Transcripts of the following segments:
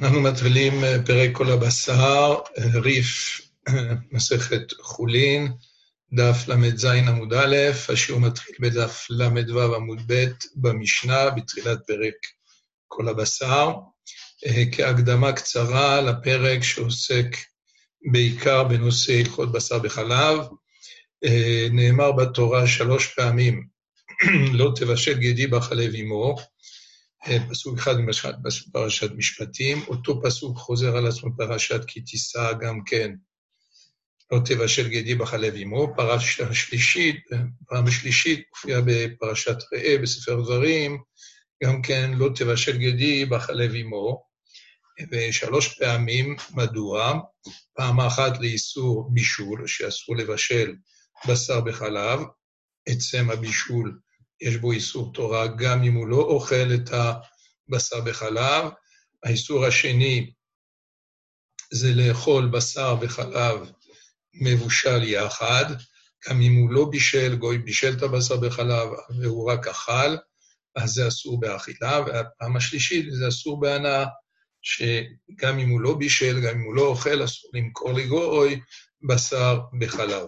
אנחנו מתחילים פרק כל הבשר, ריף מסכת חולין, דף למד זין עמוד א', השיעור מתחיל בדף למד ו' עמוד ב' במשנה, בתחילת פרק כל הבשר, כהקדמה קצרה לפרק שעוסק בעיקר בנושא הלכות בשר בחלב. נאמר בתורה 3 פעמים, לא תבשל גדי בחלב אמו, פסוק אחד בפרשת משפטים, אותו פסוק חוזר על עצמו פרשת כי תישא גם כן, לא תבשל גדי בחלב אמו. פעם השלישית מופיע בפרשת ראה בספר דברים, גם כן לא תבשל גדי בחלב אמו, ו3 פעמים. מדוע? פעם אחת לאיסור בישול, שאסור לבשל בשר בחלב, עצם הבישול יש בו איסור תורה, גם אם הוא לא אוכל את הבשר בחלב. האיסור השני זה לאכול בשר בחלב מבושל יחד, גם אם הוא לא בישל, גוי בישל את הבשר בחלב והוא רק אכל, אז זה אסור באכילה. והפעם השלישית זה אסור בהנאה, שגם אם הוא לא בישל, גם אם הוא לא אוכל, אסור למכור לגוי בשר בחלב.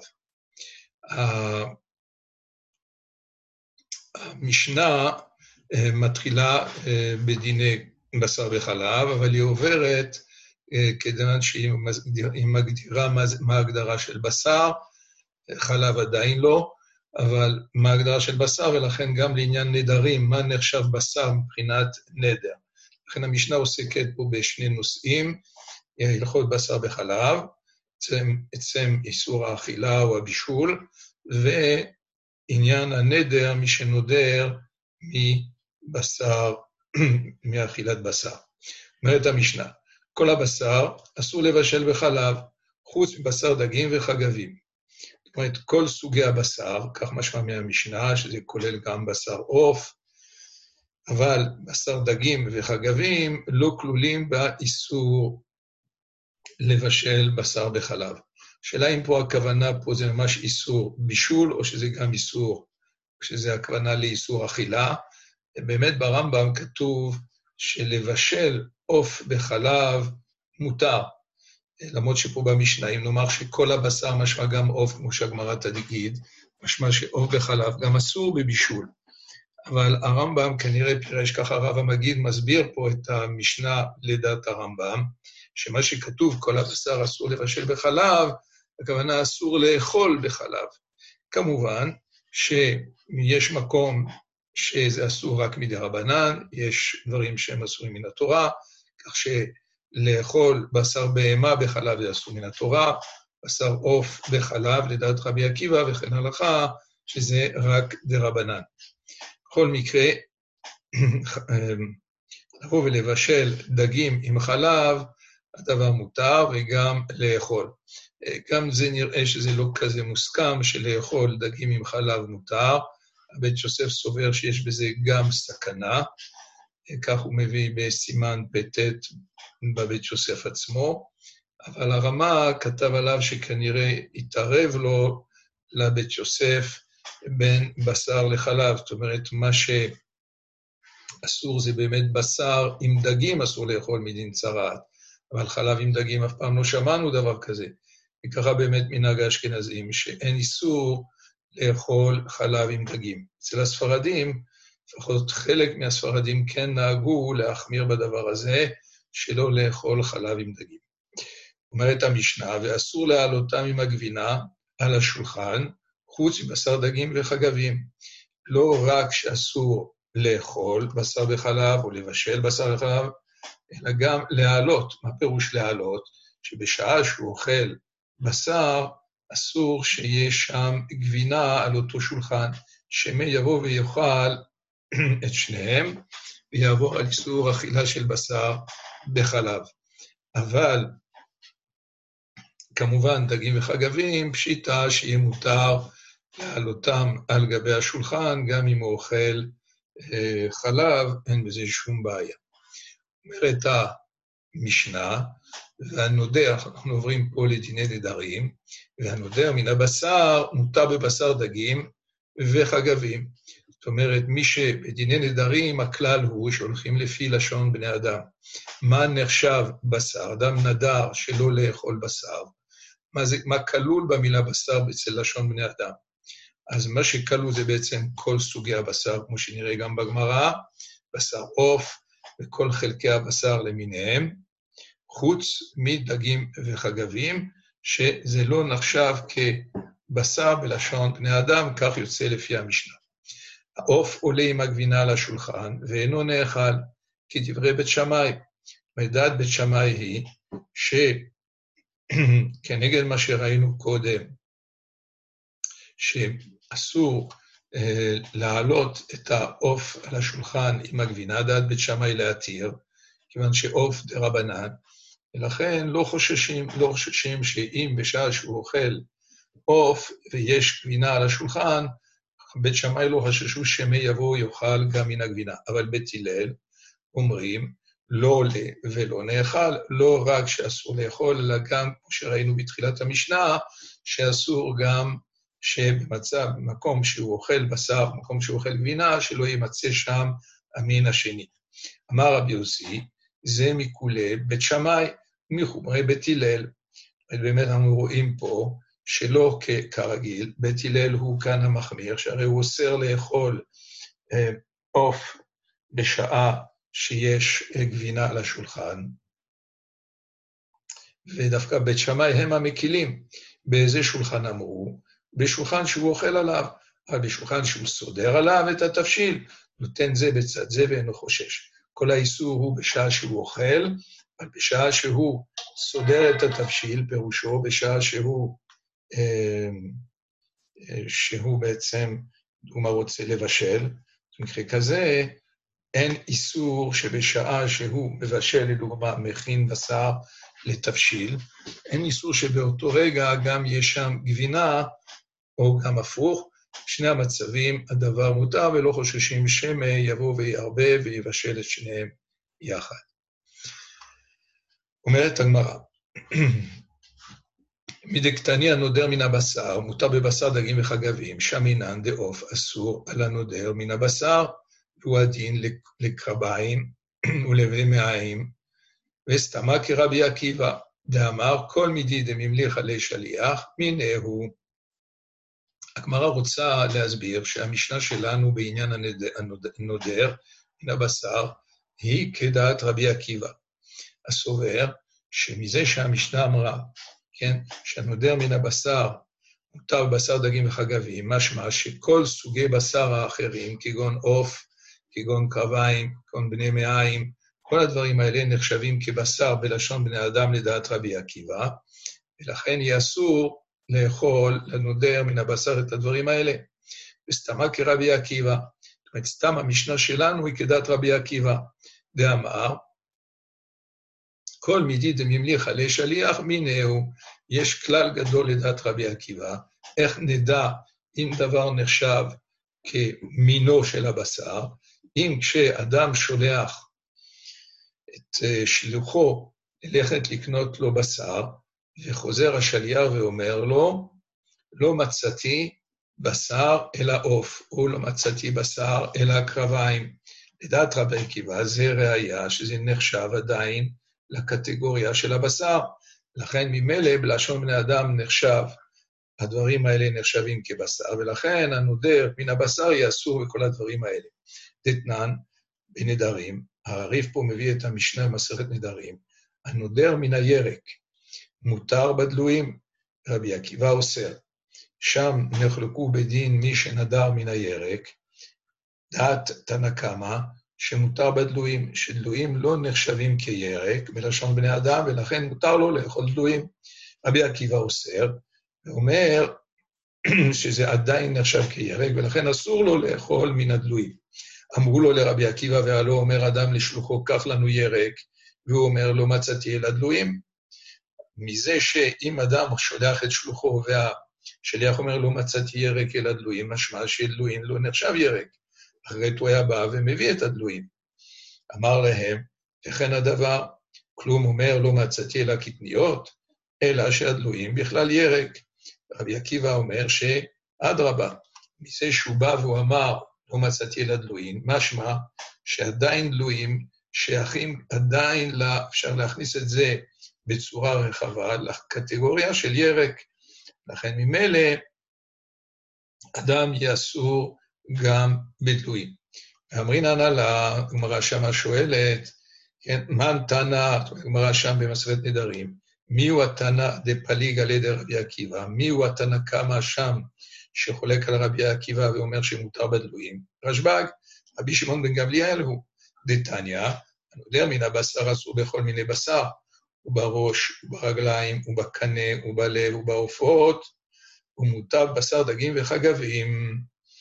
המשנה מתחילה בדיני בשר בחלב, אבל היא עוברת כדמן שהיא מגדירה מה ההגדרה של בשר, חלב עדיין לא, אבל מה ההגדרה של בשר, ולכן גם לעניין נדרים, מה נחשב בשר מבחינת נדר. לכן המשנה עוסקת פה בשני נושאים, הלכות בשר בחלב, עצם איסור האכילה או הבישול, עניין הנדר, מי שנודר מבשר, מאכילת בשר. אומרת המשנה, כל הבשר אסור לבשל בחלב, חוץ מבשר דגים וחגבים. זאת אומרת, כל סוגי הבשר, כך משמע מהמשנה, שזה כולל גם בשר עוף, אבל בשר דגים וחגבים לא כלולים באיסור לבשל בשר בחלב. שאלה אם פה הכוונה פה זה ממש איסור בישול, או שזה גם איסור, שזה הכוונה לאיסור אכילה. באמת ברמב"ם כתוב שלבשל עוף בחלב מותר, למרות שפה במשנה, אם נאמר שכל הבשר משמע גם עוף, כמו שהגמרא תגיד, משמע שעוף בחלב גם אסור בבישול. אבל הרמב"ם כנראה פירש ככה, הרב המגיד מסביר פה את המשנה לדעת הרמב"ם, שמה שכתוב כל הבשר אסור לבשל בחלב, הכוונה אסור לאכול בחלב. כמובן שיש מקום שזה אסור רק מדרבנן, יש דברים שהם אסורים מן התורה, כך שלאכול בשר בהמה בחלב זה אסור מן התורה, בשר עוף בחלב לדעת רבי עקיבא וכן הלכה, שזה רק דרבנן. בכל מקרה, לבוא ולבשל דגים עם חלב, הדבר מותר, וגם לאכול. גם זה נראה שזה לא כזה מוסכם, שלאכול דגים עם חלב מותר. הבית יוסף סובר שיש בזה גם סכנה, כך הוא מביא בסימן פ"ט בבית יוסף עצמו, אבל הרמה כתב עליו שכנראה התערב לו לבית יוסף בין בשר לחלב, זאת אומרת, מה שאסור זה באמת בשר עם דגים אסור לאכול מדין צרעת, אבל חלב עם דגים אף פעם לא שמענו דבר כזה. וככה באמת מנהג האשכנזים, שאין איסור לאכול חלב עם דגים. אצל הספרדים, לפחות חלק מהספרדים כן נהגו להחמיר בדבר הזה, שלא לאכול חלב עם דגים. אומרת המשנה, ואסור להעלותם עם הגבינה על השולחן, חוץ מבשר דגים וחגבים. לא רק שאסור לאכול בשר בחלב או לבשל בשר בחלב, אלא גם להעלות. מה פירוש להעלות? שבשעה שהוא אוכל בשר, אסור שיש שם גבינה על אותו שולחן, שמא יבוא ויאכל את שניהם, ויעבור על איסור אכילה של בשר בחלב. אבל כמובן דגים וחגבים, פשיטה שיהיה מותר להעלותם על גבי השולחן, גם אם הוא אוכל חלב, אין בזה שום בעיה. אומרת המשנה, והנודר, אנחנו עוברים פה לדיני נדרים, והנודר מן הבשר מותר בבשר דגים וחגבים. זאת אומרת, מי שבדיני נדרים, הכלל הוא שהולכים לפי לשון בני אדם. מה נחשב בשר? אדם נדר שלא לאכול בשר. מה כלול במילה בשר אצל לשון בני אדם? אז מה שכלול זה בעצם כל סוגי הבשר, כמו שנראה גם בגמרא, בשר עוף וכל חלקי הבשר למיניהם, חוץ מדגים וחגבים, שזה לא נחשב כבשר בלשון בני אדם, כך יוצא לפי המשנה. העוף עולה עם הגבינה על השולחן, ואינו נאכל, כדברי בית שמאי. מדעת בית שמאי היא, שכנגד מה שראינו קודם, שאסור להעלות את העוף על השולחן עם הגבינה, דעת בית שמאי להתיר, כיוון שעוף דרבנן, ולכן לא חוששים שאם בשעה שהוא אוכל עוף ויש גבינה על השולחן, בית שמאי לא חששו שמא יבוא יאכל גם מן הגבינה. אבל בית הלל אומרים, לא עולה ולא נאכל, לא רק שאסור לאכול, אלא גם, כמו שראינו בתחילת המשנה, שאסור גם שבמצב, במקום שהוא אוכל בשר, במקום שהוא אוכל גבינה, שלא יימצא שם המין השני. אמר רבי יוסי, זה מכולי בית שמאי, מחומרי בית הלל. באמת אנחנו רואים פה, שלא כרגיל, בית הלל הוא כאן המחמיר, שהרי הוא אוסר לאכול עוף בשעה שיש גבינה על השולחן, ודווקא בית שמאי הם המקילים. באיזה שולחן אמרו? בשולחן שהוא אוכל עליו, אבל בשולחן שהוא סודר עליו את התבשיל, נותן זה בצד זה ואינו חושש. כל האיסור הוא בשעה שהוא אוכל, אבל בשעה שהוא סודר את התבשיל, פירושו בשעה שהוא בעצם, דוגמה רוצה לבשל, במקרה כזה, אין איסור שבשעה שהוא מבשל, לדוגמה, מכין בשר לתבשיל, אין איסור שבאותו רגע גם יש שם גבינה, או גם הפוך, שני המצבים הדבר מותר, ולא חוששים שמא יבוא ויערבב ויבשל את שניהם יחד. אומרת הגמרא, מדקתני הנודר מן הבשר, מותר בבשר דגים וחגבים, שמינן דעוף אסור על הנודר מן הבשר, והוא הדין לקרביים ולבמאים, וסתמה כרבי עקיבא, דאמר כל מידי דממליך עלי שליח, מינהו. הגמרא רוצה להסביר שהמשנה שלנו בעניין הנודר מן הבשר, היא כדעת רבי עקיבא. הסובר שמזה שהמשנה אמרה, כן, שהנודר מן הבשר מותר בבשר דגים וחגבים, משמע שכל סוגי בשר האחרים, כגון עוף, כגון קרביים, כגון בני מעיים, כל הדברים האלה נחשבים כבשר בלשון בני אדם לדעת רבי עקיבא, ולכן יהיה אסור לאכול לנודר מן הבשר את הדברים האלה. וסתמה כרבי עקיבא, זאת אומרת, סתם המשנה שלנו היא כדעת רבי עקיבא, דאמר, כל מידי דממליך עלי שליח, מינהו, יש כלל גדול לדעת רבי עקיבא, איך נדע אם דבר נחשב כמינו של הבשר, אם כשאדם שולח את שלוחו ללכת לקנות לו בשר, וחוזר השליח ואומר לו, לא מצאתי בשר אלא עוף, או לא מצאתי בשר אלא קרביים. לדעת רבי עקיבא זה ראיה שזה נחשב עדיין לקטגוריה של הבשר, לכן ממילא בלשון בני אדם נחשב, הדברים האלה נחשבים כבשר, ולכן הנודר מן הבשר יהיה אסור וכל הדברים האלה. דתנן בנדרים, הריף פה מביא את המשנה במסכת נדרים, הנודר מן הירק, מותר בדלויים, רבי עקיבא אוסר. שם נחלקו בדין מי שנדר מן הירק, דעת תנא קמא, שמותר בדלויים, שדלויים לא נחשבים כירק בלשון בני אדם, ולכן מותר לו לאכול דלויים. רבי עקיבא אוסר, ואומר שזה עדיין נחשב כירק, ולכן אסור לו לאכול מן הדלויים. אמרו לו לרבי עקיבא, והלא אומר אדם לשלוחו, קח לנו ירק, והוא אומר, לא מצאתי אלא דלויים. מזה שאם אדם שולח את שלוחו, והשליח אומר, לא מצאתי ירק אלא דלויים, משמע שדלויים לא נחשב ירק. אחרת הוא היה בא ומביא את הדלויים. אמר להם, וכן הדבר, כלום אומר, לא מצאתי אלא קטניות, אלא שהדלויים בכלל ירק. רבי עקיבא אומר שאדרבה, מזה שהוא בא והוא אמר, לא מצאתי אלא דלויים, משמע שעדיין דלויים שייכים עדיין, אפשר להכניס את זה בצורה רחבה, לקטגוריה של ירק. לכן ממילא, אדם יהיה אסור גם בדלויים. אמרינן על הגמרא שמה שואלת, כן, מה תנא, הגמרא שם במסכת נדרים, מי הוא התנא דפליגא לדרבי עקיבא, מי הוא התנא קמא שם שחולק על רבי עקיבא ואומר שמותר בדלויים? רשב"ג, רבי שמעון בן גמליאל הוא דתניא, אני יודע מן הבשר אסור בכל מיני בשר, ובראש, וברגליים, ובקנה, ובלב, ובעופות, ומותר בשר דגים וחגבים.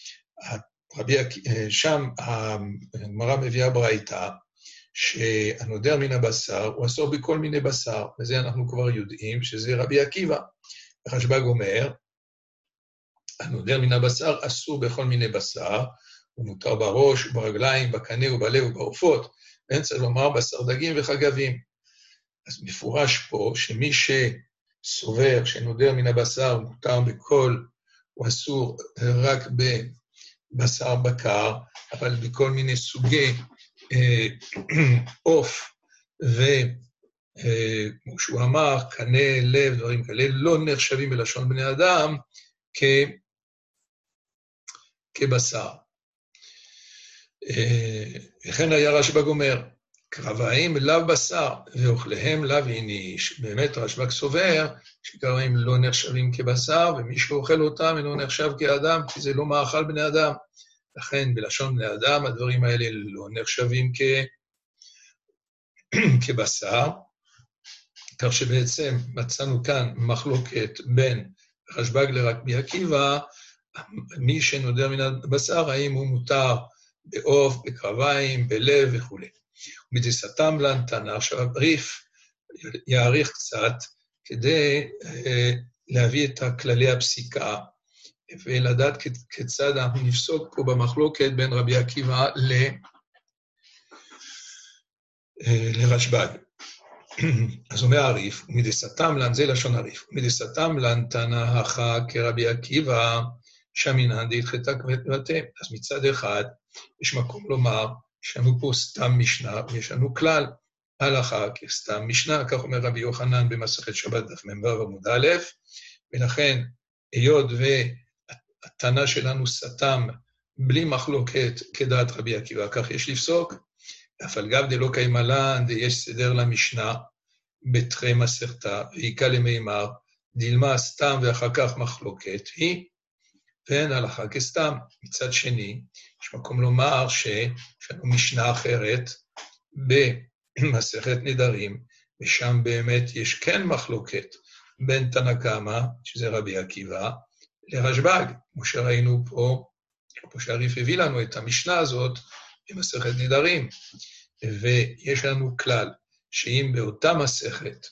שם הגמרא מביאה ברייתא, שהנודר מן הבשר הוא אסור בכל מיני בשר, וזה אנחנו כבר יודעים שזה רבי עקיבא. רשב"ג אומר, הנודר מן הבשר אסור בכל מיני בשר, הוא מותר בראש, ברגליים, בקנה ובלב ובעופות, ואין צריך לומר בשר דגים וחגבים. אז מפורש פה שמי שסובר שנודר מן הבשר מותר בכל, הוא אסור רק בבשר בקר, אבל בכל מיני סוגי עוף, וכמו שהוא אמר, קנה, לב, דברים כאלה, לא נחשבים בלשון בני אדם כבשר. וכן היה רשב"ג אומר, קרביים לאו בשר, ואוכליהם לאו איניש. באמת רשב"ג סובר שקרביים לא נחשבים כבשר, ומי שאוכל אותם אינו נחשב כאדם, כי זה לא מאכל בני אדם. לכן בלשון בני אדם הדברים האלה לא נחשבים כבשר, כך שבעצם מצאנו כאן מחלוקת בין רשב"ג לרבי עקיבא, מי שנודר מן הבשר, האם הוא מותר בעוף, בקרביים, בלב וכו'. ומדסתם לנתנה, עכשיו הריף יאריך קצת כדי להביא את כללי הפסיקה, ולדעת כיצד אנחנו נפסוק פה במחלוקת בין רבי עקיבא לרשב"ג. אז אומר הריף, ומדסתם לן, זה לשון הריף, ומדסתם לן תנא הכא כרבי עקיבא, שמינן דהתחתה כבתי. אז מצד אחד, יש מקום לומר, יש לנו פה סתם משנה, ויש לנו כלל, הלכה כסתם משנה, כך אומר רבי יוחנן במסכת שבת דף מ"ו עמוד א', ולכן, היות והתנא שלנו סתם, בלי מחלוקת כדעת רבי עקיבא, כך יש לפסוק, אף על גב דלא קיימא לן, יש סדר למשנה, בתחי מסכתא, ויקרא למימר, דילמה סתם ואחר כך מחלוקת, היא, ואין הלכה כסתם. מצד שני, יש מקום לומר שיש לנו משנה אחרת במסכת נדרים, ושם באמת יש כן מחלוקת בין תנא קמא, שזה רבי עקיבא, לרשב"ג, כמו שראינו פה, כמו שהריף הביא לנו את המשנה הזאת במסכת נדרים. ויש לנו כלל, שאם באותה מסכת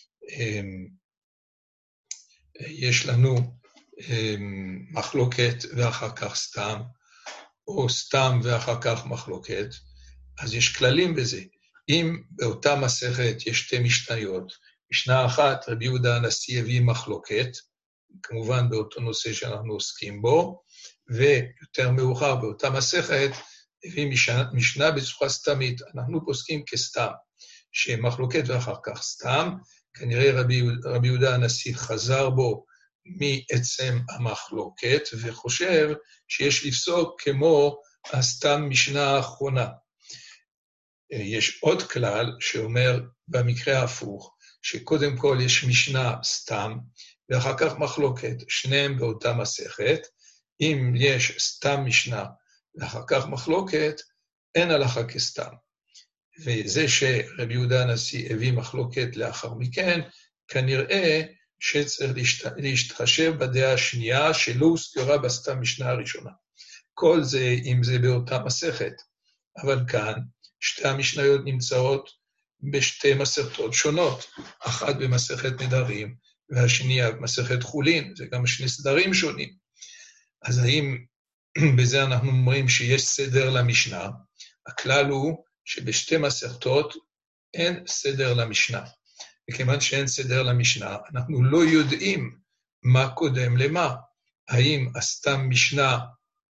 יש לנו מחלוקת ואחר כך סתם, או סתם ואחר כך מחלוקת, אז יש כללים בזה. אם באותה מסכת יש שתי משניות, משנה אחת, רבי יהודה הנשיא הביא מחלוקת, כמובן באותו נושא שאנחנו עוסקים בו, ויותר מאוחר באותה מסכת, הביא משנה בצורה סתמית. אנחנו פוסקים כסתם, שמחלוקת ואחר כך סתם, כנראה רבי יהודה הנשיא חזר בו מעצם המחלוקת, וחושב שיש לפסוק כמו הסתם משנה האחרונה. יש עוד כלל שאומר במקרה ההפוך, שקודם כל יש משנה סתם, ואחר כך מחלוקת, שניהם באותה מסכת. אם יש סתם משנה ואחר כך מחלוקת, אין הלכה כסתם. וזה שרבי יהודה הנשיא הביא מחלוקת לאחר מכן, כנראה שצריך להשתחשב בדעה השנייה שלא הוזכרה בסתם משנה הראשונה. כל זה אם זה באותה מסכת. אבל כאן שתי המשניות נמצאות בשתי מסכתות שונות, אחת במסכת נדרים והשנייה במסכת חולין, זה גם שני סדרים שונים. אז האם בזה אנחנו אומרים שיש סדר למשנה? הכלל הוא שבשתי מסכתות אין סדר למשנה. וכיוון שאין סדר למשנה, אנחנו לא יודעים מה קודם למה. האם הסתם משנה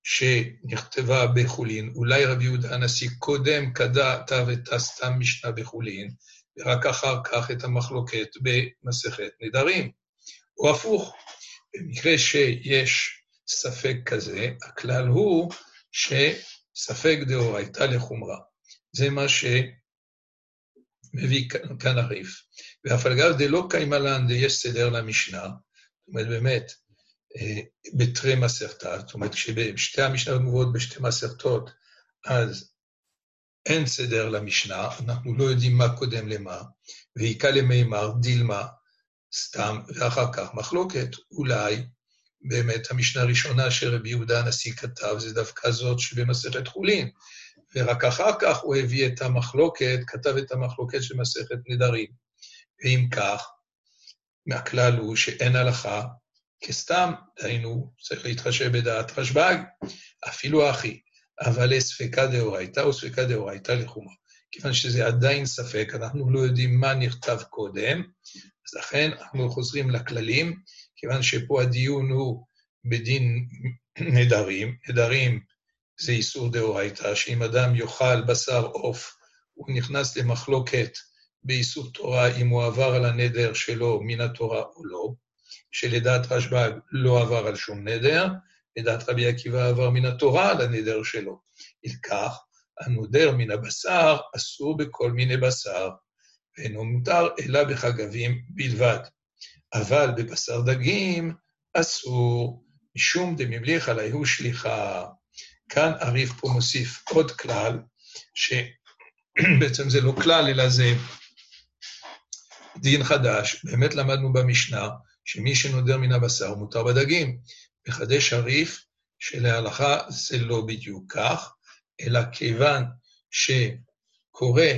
שנכתבה בחולין, אולי רבי יהודה הנשיא קודם כתב את הסתם משנה בחולין, ורק אחר כך את המחלוקת במסכת נדרים, או הפוך. במקרה שיש ספק כזה, הכלל הוא שספק דאורייתא לחומרה. זה מה שמביא כאן הריף. ואף על גב דלא קיימא לן יש סדר למשנה, זאת אומרת באמת, בתרי מסכתא, זאת אומרת כששתי המשנות מובאות בשתי מסכתות, אז אין סדר למשנה, אנחנו לא יודעים מה קודם למה, ויקא למימר דילמה סתם, ואחר כך מחלוקת, אולי באמת המשנה הראשונה שרבי יהודה הנשיא כתב, זה דווקא זאת שבמסכת חולין, ורק אחר כך הוא הביא את המחלוקת, כתב את המחלוקת של מסכת נדרים. ואם כך, מהכלל הוא שאין הלכה כסתם, דהיינו, צריך להתחשב בדעת רשב"ג, אפילו אחי, אבל ספקא דאורייתא או ספקא דאורייתא לחומרה. כיוון שזה עדיין ספק, אנחנו לא יודעים מה נכתב קודם, אז לכן אנחנו חוזרים לכללים, כיוון שפה הדיון הוא בדין נדרים, נדרים זה איסור דאורייתא, שאם אדם יאכל בשר עוף, הוא נכנס למחלוקת באיסור תורה, אם הוא עבר על הנדר שלו מן התורה או לא, שלדעת רשב"ג לא עבר על שום נדר, לדעת רבי עקיבא עבר מן התורה על הנדר שלו. לכך, הנודר מן הבשר אסור בכל מיני בשר, ואינו מותר אלא בחגבים בלבד. אבל בבשר דגים אסור, משום דממליך עליהו שליחה. כאן הריף פה מוסיף עוד כלל, שבעצם זה לא כלל, אלא זה דין חדש. באמת למדנו במשנה, שמי שנודר מן הבשר מותר בדגים. מחדש הריף שלהלכה זה לא בדיוק כך, אלא כיוון שקורה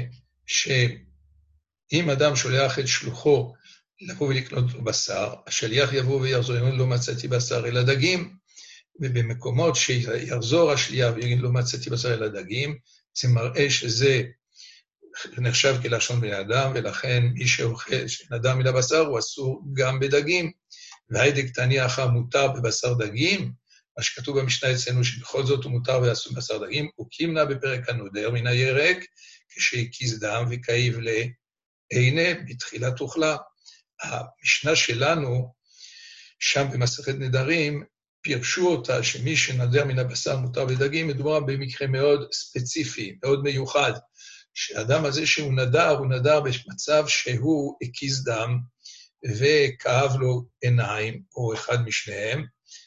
שאם אדם שולח את שלוחו לבוא ולקנות בשר, השליח יבוא ויחזור, לא מצאתי בשר אלא דגים, ובמקומות שיחזור השליח ויגיד לא מצאתי בשר אלא דגים, זה מראה שזה נחשב כלשון בני אדם, ולכן מי שאוכל שנדר מן הבשר הוא אסור גם בדגים. והיידק תעני אחר מותר בבשר דגים, מה שכתוב במשנה אצלנו שבכל זאת הוא מותר ואסור בבשר דגים, הוא קימנה בפרק הנודר מן הירק, כשהקיז דם וכאיב לעיני בתחילת אוכלה. המשנה שלנו, שם במסכת נדרים, פירשו אותה שמי שנדר מן הבשר מותר בדגים, מדובר במקרה מאוד ספציפי, מאוד מיוחד, שהאדם הזה שהוא נדר, הוא נדר במצב שהוא הקיז דם, וכאב לו עיניים, או אחד משניהם,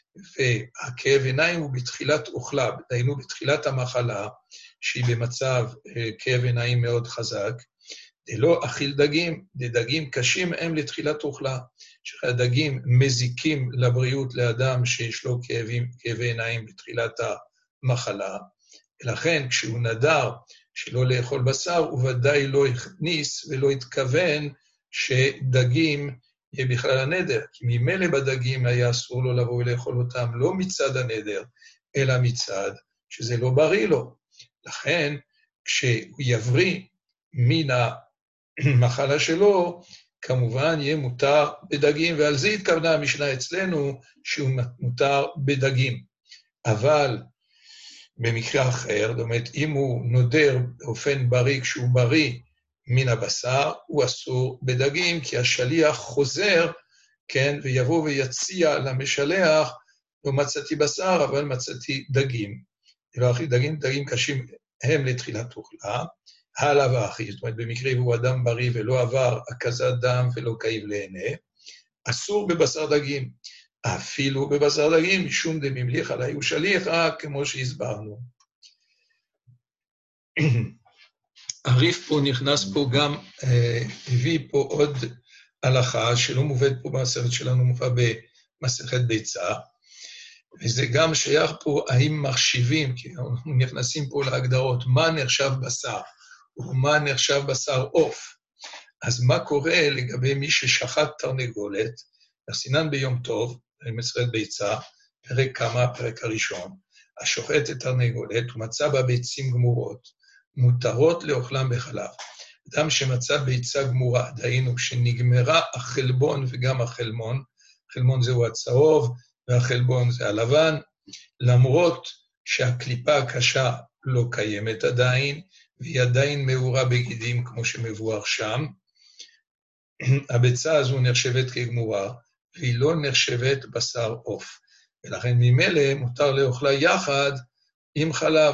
והכאב עיניים הוא בתחילת אוכלה, דהיינו בתחילת המחלה, שהיא במצב כאב עיניים מאוד חזק, דלא אכיל דגים, דגים קשים הם לתחילת אוכלה, שהדגים מזיקים לבריאות לאדם שיש לו כאבי עיניים בתחילת המחלה, ולכן כשהוא נדר שלא לאכול בשר, הוא ודאי לא הכניס ולא התכוון שדגים יהיה בכלל הנדר, כי ממילא בדגים היה אסור לו לבוא ולאכול אותם, לא מצד הנדר, אלא מצד שזה לא בריא לו. לכן, כשהוא יבריא מן המחלה שלו, כמובן יהיה מותר בדגים, ועל זה התכוונה המשנה אצלנו, שהוא מותר בדגים. אבל במקרה אחר, זאת אומרת, אם הוא נודר באופן בריא, כשהוא בריא מן הבשר, הוא אסור בדגים, כי השליח חוזר, כן, ויבוא ויציע למשלח, לא מצאתי בשר, אבל מצאתי דגים. לא הכי דגים, דגים קשים הם לתחילת אוכלה, הלאה ואחי, זאת אומרת, במקרה הוא אדם בריא ולא עבר הקזת דם ולא כאיב לעיני, אסור בבשר דגים. אפילו בבשר דגים, משום דממליך עליהו שליחה, כמו שהסברנו. הריף פה נכנס פה גם, הביא פה עוד הלכה שלא מובאת פה במסכת שלנו, מובא במסכת ביצה, וזה גם שייך פה האם מחשיבים, כי אנחנו נכנסים פה להגדרות, מה נחשב בשר, ומה נחשב בשר עוף. אז מה קורה לגבי מי ששחט תרנגולת, נחסינן ביום טוב, במסכת ביצה, פרק כמה, הפרק הראשון, השוחט את תרנגולת ומצא בה ביצים גמורות, מותרות לאוכלם בחלב. אדם שמצא ביצה גמורה, דהיינו שנגמרה החלבון וגם החלמון, החלמון זהו הצהוב והחלבון זה הלבן, למרות שהקליפה הקשה לא קיימת עדיין, והיא עדיין מאורה בגידים כמו שמבואר שם. הביצה הזו נחשבת כגמורה, והיא לא נחשבת בשר עוף, ולכן ממילא מותר לאוכלה יחד עם חלב.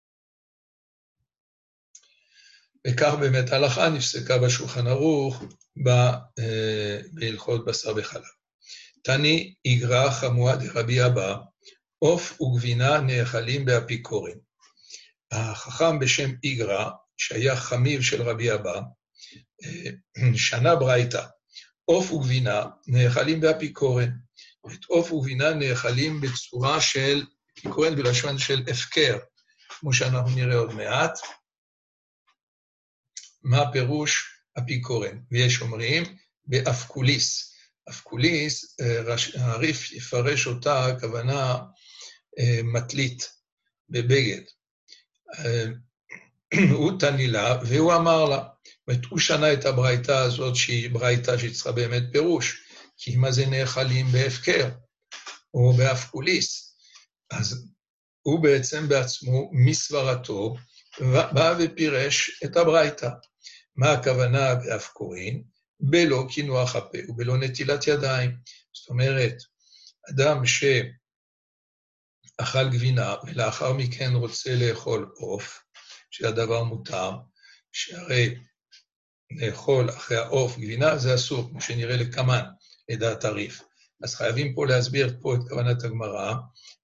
וכך באמת ההלכה נפסקה בשולחן ערוך בהלכות בשר וחלב. תני איגרא חמוה דרבי אבא, עוף וגבינה נאכלים באפיקורן. החכם בשם איגרא, שהיה חמיו של רבי אבא, שנה ברייתא, עוף וגבינה נאכלים באפיקורן. את עוף וגבינה נאכלים בצורה של אפיקורן בלשון של הפקר, כמו שאנחנו נראה עוד מעט. מה פירוש אפיקורן? ויש אומרים באפקוליס. אפקוליס, הריף יפרש אותה, הכוונה מטלית בבגד. הוא תני לה, והוא אמר לה, הוא שנה את הברייתא הזאת, שהיא ברייתא שצריכה באמת פירוש, כי מה זה נאכלים בהפקר, או באפקוליס. אז הוא בעצם בעצמו, מסברתו, בא ופירש את הברייתא. מה הכוונה באפקורין? בלא קינוח הפה ובלא נטילת ידיים. זאת אומרת, אדם שאכל גבינה ולאחר מכן רוצה לאכול עוף, שהדבר מותר, שהרי לאכול אחרי העוף גבינה זה אסור, כמו שנראה לקמן, לדעת הריף. אז חייבים פה להסביר פה את כוונת הגמרא,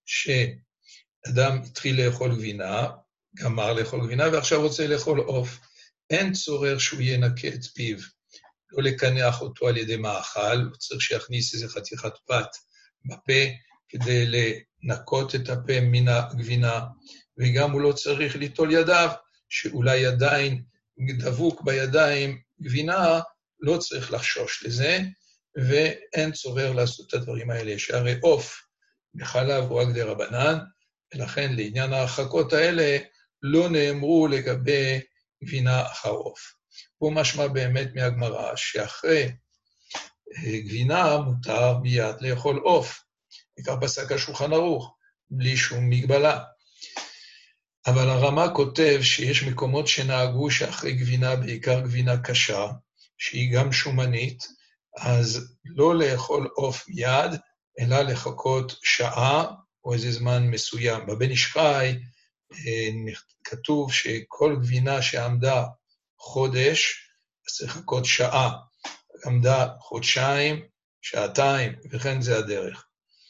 שאדם התחיל לאכול גבינה, גמר לאכול גבינה ועכשיו רוצה לאכול עוף. אין צורך שהוא ינקה את פיו, לא לקנח אותו על ידי מאכל, הוא צריך שיכניס איזה חתיכת פת בפה כדי לנקות את הפה מן הגבינה, וגם הוא לא צריך ליטול ידיו, שאולי עדיין דבוק בידיים גבינה, לא צריך לחשוש לזה, ואין צורך לעשות את הדברים האלה, שהרי עוף בחלב הוא רק דרבנן, ולכן לעניין ההרחקות האלה לא נאמרו לגבי גבינה אחר עוף. פה משמע באמת מהגמרא שאחרי גבינה מותר מיד לאכול עוף, וכך פסק השולחן ערוך, בלי שום מגבלה. אבל הרמ"א כותב שיש מקומות שנהגו שאחרי גבינה, בעיקר גבינה קשה, שהיא גם שומנית, אז לא לאכול עוף מיד, אלא לחכות שעה או איזה זמן מסוים. בבן איש חי כתוב שכל גבינה שעמדה חודש, אז צריך לחכות שעה, עמדה חודשיים, שעתיים, וכן זה הדרך.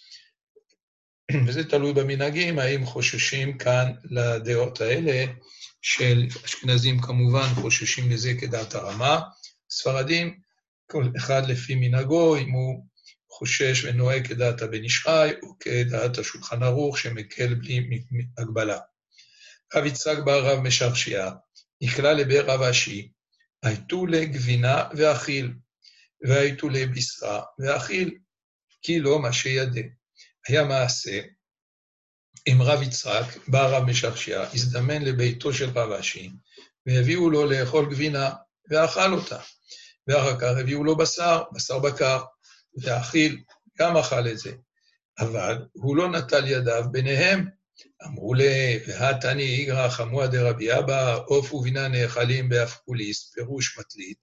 וזה תלוי במנהגים, האם חוששים כאן לדעות האלה, של אשכנזים כמובן חוששים לזה כדעת הרמ"א, ספרדים, כל אחד לפי מנהגו, אם הוא חושש ונוהג כדעת הבן איש חי, או כדעת השולחן ערוך שמקל בלי הגבלה. רב יצחק בר רב משרשיה, נכלה לבאר רב אשי, הייתו לגבינה ואכיל, והייתו לבשרה ואכיל, כי לא מה שידע. היה מעשה, עם רב יצחק, בא רב משרשיה, הזדמן לביתו של רב אשי, והביאו לו לאכול גבינה, ואכל אותה. ואחר כך הביאו לו בשר בקר, ואכיל, גם אכל את זה. אבל הוא לא נטל ידיו ביניהם. אמרו לה, והתני איגרא חמוה דרבי אבא, עוף וגבינה נאכלים באפקוליס, פירוש מטלית.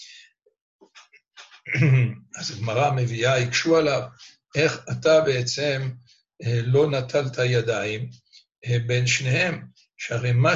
אז הגמרא מביאה, הקשו עליו, איך אתה בעצם לא נטלת ידיים בין שניהם, שהרי מה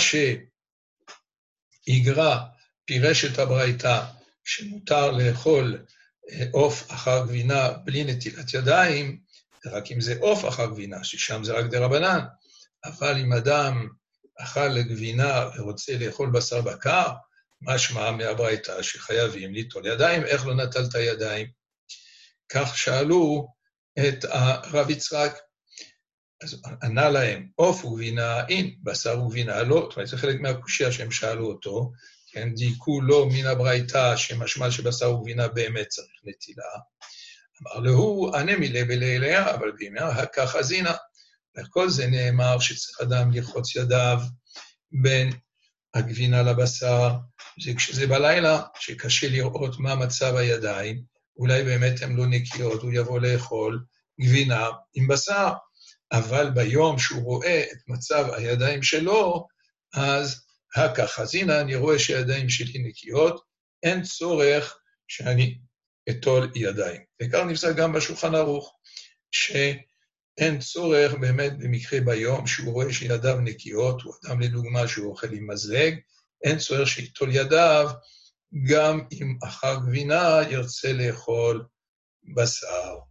שאיגרא פירש את הברייתא, שמותר לאכול עוף אחר גבינה בלי נטילת ידיים, רק אם זה עוף אחר גבינה, ששם זה רק דרבנן, אבל אם אדם אכל גבינה ורוצה לאכול בשר בקר, משמע מהברייתא שחייבים ליטול ידיים, איך לא נטלת ידיים? כך שאלו את הרב יצחק, אז ענה להם, עוף וגבינה אין, בשר וגבינה לא, זאת אומרת, זה חלק מהקושיה שהם שאלו אותו, כן, דייקו לו מן הברייתא שמשמע שבשר וגבינה באמת צריך נטילה. אמר לו, ענה מילה בליליה, אבל בימיה הכך הזינה. וכל זה נאמר שצריך אדם לרחוץ ידיו בין הגבינה לבשר, זה כשזה בלילה, שקשה לראות מה מצב הידיים, אולי באמת הן לא נקיות, הוא יבוא לאכול גבינה עם בשר, אבל ביום שהוא רואה את מצב הידיים שלו, אז ככה. אז הנה אני רואה שהידיים שלי נקיות, אין צורך שאני אטול ידיים. וכך נפסק גם בשולחן ערוך, שאין צורך באמת במקרה ביום שהוא רואה שידיו נקיות, הוא אדם לדוגמה שהוא אוכל עם מזלג, אין צורך שיטול ידיו, גם אם אחר גבינה ירצה לאכול בשר.